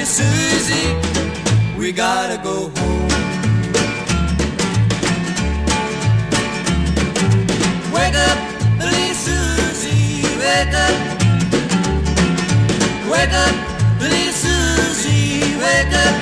little Susie, we gotta go home. Wake up, little Susie, wake up. Wake up, little Susie, wake up.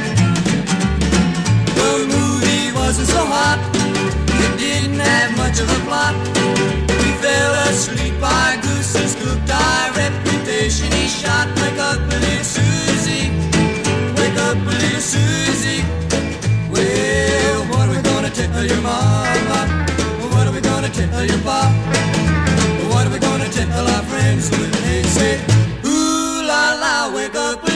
The movie wasn't so hot, it didn't have much of a plot. We fell asleep, our goose is cooked, our reputation is shot. Wake up, little Susie, wake up, little Susie. Well, what are we gonna tell your mama? What are we gonna tell your pop? What are we gonna tell our friends when they say, ooh la la, wake up,